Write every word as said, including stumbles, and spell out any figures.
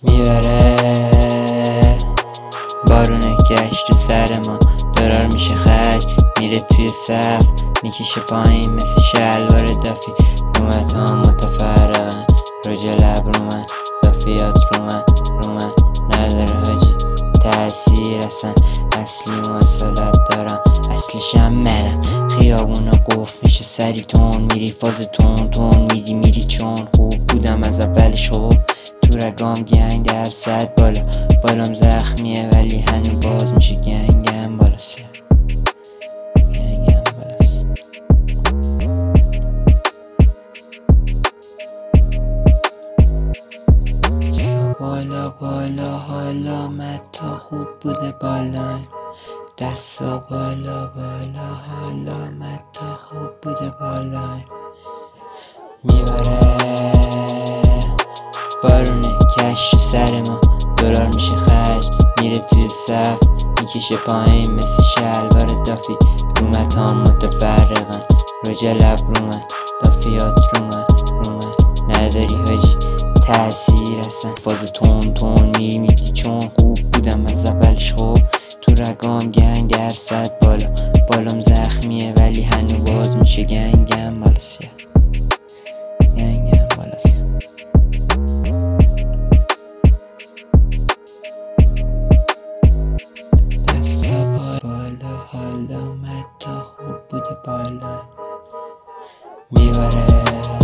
میبره بارونه گشت تو سر ما، دلار میشه خرج میره توی صف، میکشه پایین مثل شلوار دافی. رومت ها متفرقن رج لب رو من، دافیات رو من رو من نداره حاجی تأثیر اصلا. اصلی مواصلت دارم اصلشم منم، خیابونا قفل میشه سری تون میری فاز تون تون میدی میری چون خوب بودم از اولش. خوب تو رگام گنگ درصد بالا بالام زخمیه ولی هنو باز میشه گنگم بالاست گنگم بالاست. بالا بالا حالا متا خوب بوده بالایم، دستا بالا بالا حالا متا خوب بوده بالایم. میبره بارونه کش سر ما، دلار میشه خرج میره توی صف، میکشه پایین مثل شلوار دافی. رومت ها متفرقن رج لب رو من، دافیات رو من رو من نداری حاجی تأثیر اصلا. فاز تون تون میمیدی چون خوب بودم از اولش. خوب تو رگام گنگ درصد بالا بالام زخمیه ولی هنو باز میشه گنگم بالاست گنگم بالاست. دستا بالا حالا متا خوب بوده بالا. میبره